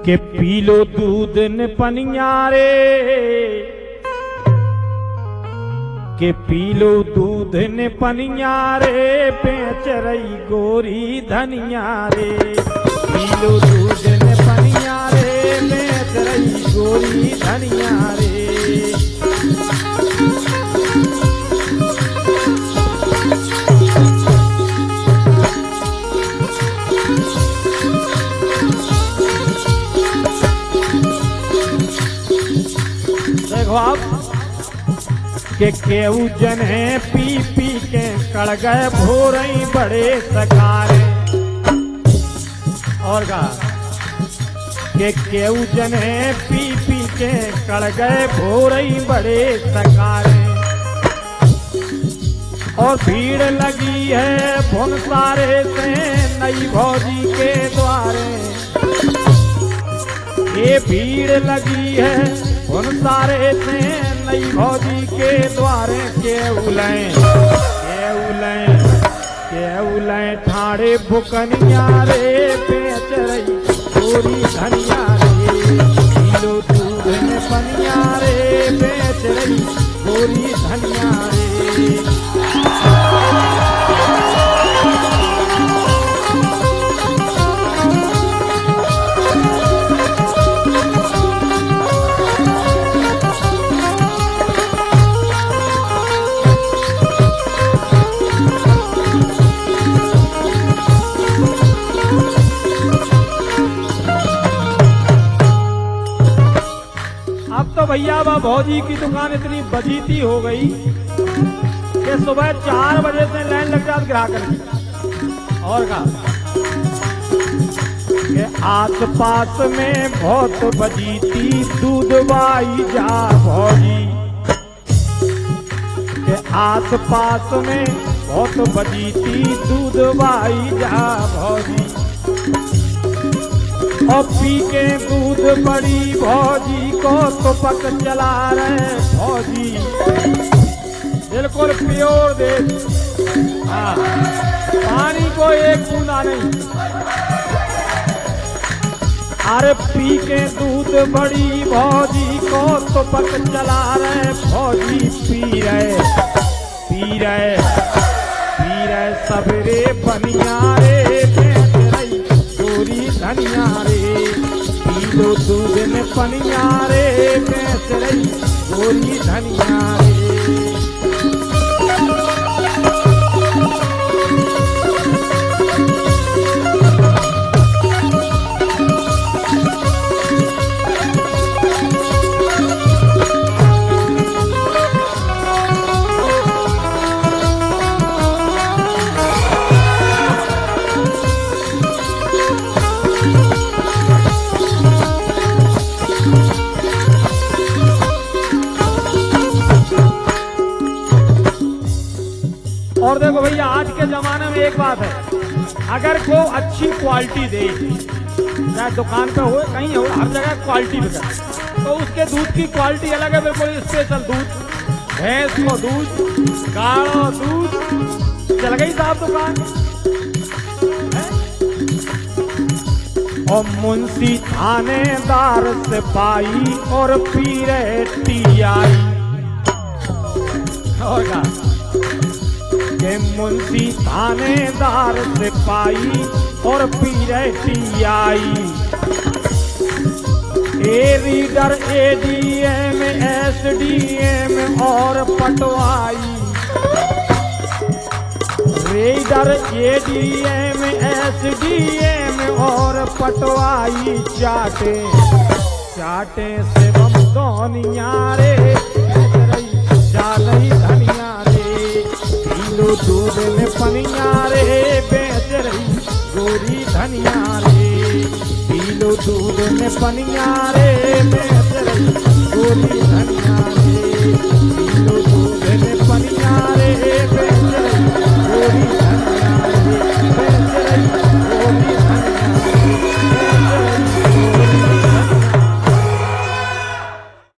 के P low दूध न पनिया रे, के पी लो दूध न पनिया रे, बेच रही गोरी धनिया रे। पी लो दूध न पनिया रे, बेच रही गोरी धनिया रे। देखो आप के केहू जने पी पी के कड़ गए भोरई बड़े सकारे। और का के केहू जने पी पी के कड़ गए भोरई बड़े सकारे। और भीड़ लगी है भुनसारे से नई भौजी के द्वारे। ये भीड़ लगी है भुनसारे से नई भौजी के द्वारे। के उलैं ठाड़े बुकनिया रे, बेच रही गोरी धनिया रे। किलो दूध में पनिया रे, बेच रही गोरी धनिया रे। तो भैया वह भौजी की दुकान इतनी बजीती हो गई कि सुबह 4 बजे से लाइन लग जाती ग्राहक की। और का के आस पास में बहुत बजीती दूध बाई जा भौजी। के आस पास में बहुत बजीती दूध बाई जा भौजी। और पी के दूध बड़ी भौजी को तो पक चला रहे भौजी। बिल्कुल प्योर दे, पानी को एक बूंदा नहीं। अरे पी के दूध बड़ी भौजी को तो पक चला रहे भौजी। पी रहे सबरे बनिया रे, बेच रही गोरी धनिया रे। पी लो दूध में पनिया रे, बेच रही गोरी धनिया रे। और देखो भैया आज के जमाने में एक बात है, अगर कोई अच्छी क्वालिटी दे, चाहे दुकान पे हो कहीं हो, हर जगह क्वालिटी बिका, तो उसके दूध की क्वालिटी अलग है। बिल्कुल स्पेशल दूध, भैंस को दूध, गाढ़ा दूध, चल गई साहब दुकान। और मुंशी थानेदार सिपाही और पीरे टीआई। और का के मुंशी थानेदार सिपाही और पीरे टीआई। ए रीडर एडीएम एसडीएम और पटवाई। रीडर एडीएम एसडीएम और पटवाई चाटे से बम दोनिया रे, जालई धनिया रे। पी लो दूध में पनिया रे, बेच रही गोरी धनिया रे। पी लो दूध में पनिया रे, बेच रही गोरी धनिया रे। P low